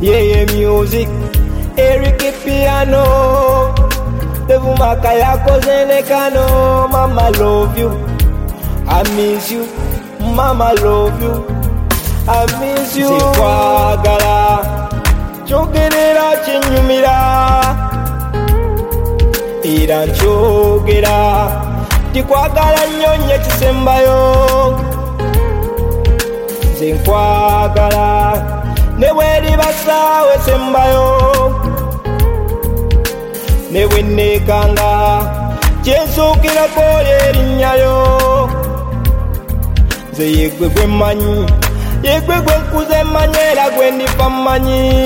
yeah music, Eric piano, Devumaka yako zenekano. Mama love you, I miss you, mama love you, I miss you. Sikwagala chogerera chinyumira, ira nchogera tikwagala nyonye chisembayo. Sinkwagala neweri basawe sembayo, newe nekanga chensukira kole rinyayo. Nze yegwe gwe manyi, yegwe gwe nkuze manyera gwe ndifa manyi.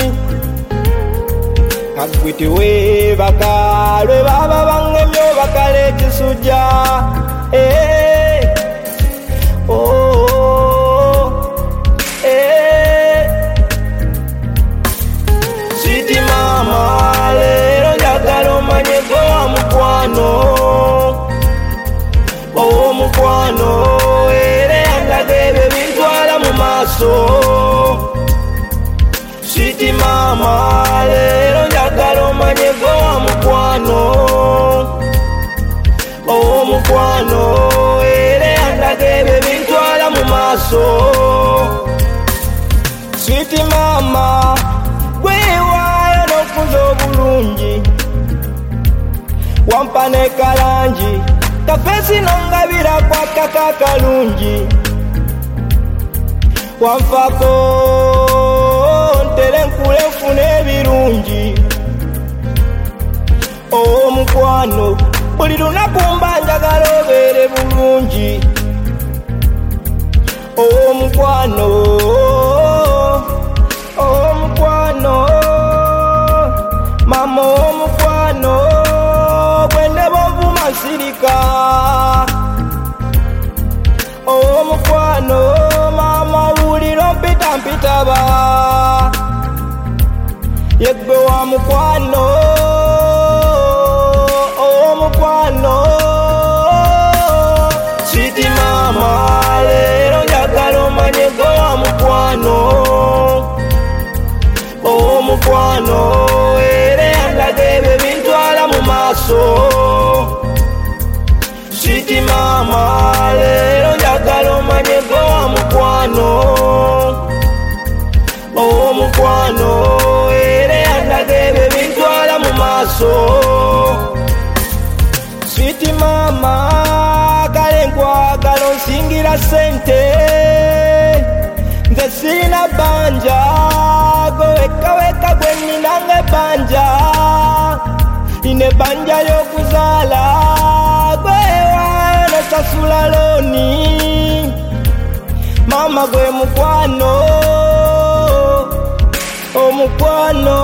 Agwiti webaka lwe baba bangemyo bakale ekisujja. Sweet mama lero njagala omanye gwe wa mukwano, owo mukwano era yandaga ebyo bintwala mu maaso. Sweet mama lero njagala omanye gwe wa mukwano, owo mukwano era yandaga ebyo bintwala mu maaso. Sweet mama gwewayo n'okuza obulungi, wampa ne kalangi kafesi nongabira kwakaka kalungi. Wanfako ntere nkule nfune ebirungi. Owo mukwano buli lunaku mba njagala obeere bulungi. Owo mukwano, owo mukwano, mama owo mukwano bwendeba nvuma nsirika. Owo mukwano mama wulira mpita mpitaba, yegwe wa mukwano, owo mukwano. Sweet mama lero njagala omanye gwe wa mukwano, owo mukwano era yandaga ebyo bintwala mu maaso. Sweet mama lero njagala omanye gwe wa mukwano, owo mukwano era yandaga ebyo bintwala mu maaso. Sweet mama kale nkwagala onsingira sente, nze sirina banja, gwe weka weka gwe ninange banja. Ine banja y'okuzaala, gwewayo nosasula looni. Mama gwe mukwano, omukwano,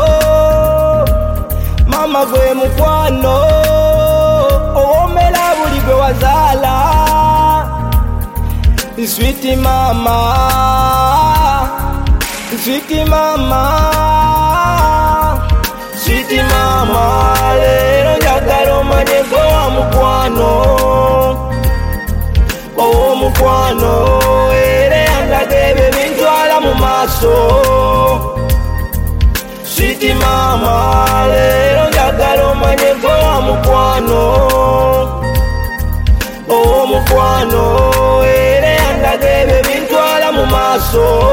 mama gwe mukwano, owomera buli gwe wazaala. Sweet mama, sweet mama, sweet mama lero njagala omanye gwe wa mukwano, owo mukwano era yandaga ebyo bintwala mu maaso. Sweet mama lero njagala omanye gwe wa mukwano, owo mukwano era yandaga ebyo bintwala mu maaso.